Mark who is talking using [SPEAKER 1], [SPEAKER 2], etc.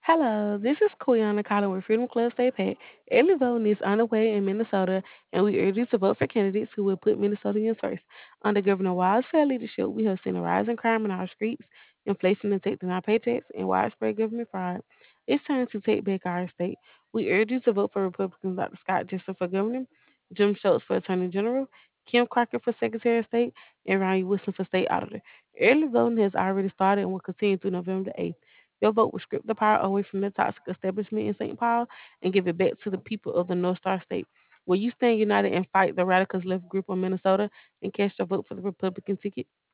[SPEAKER 1] Hello, this is Koyana calling with Freedom Club Stay Pack. Early voting is underway in Minnesota, and we urge you to vote for candidates who will put Minnesotans first. Under Governor Wild's fair leadership, we have seen a rise in crime in our streets, inflation affecting our paychecks, and widespread government fraud. It's time to take back our state. We urge you to vote for Republicans Dr. Scott Jessup for governor, Jim Schultz for Attorney General, Kim Crockett for Secretary of State, and Ryan Wilson for State Auditor. Early voting has already started and will continue through November the 8th. Your vote will strip the power away from the toxic establishment in St. Paul and give it back to the people of the North Star State. Will you stand united and fight the radicals left group of Minnesota and cast your vote for the Republican ticket?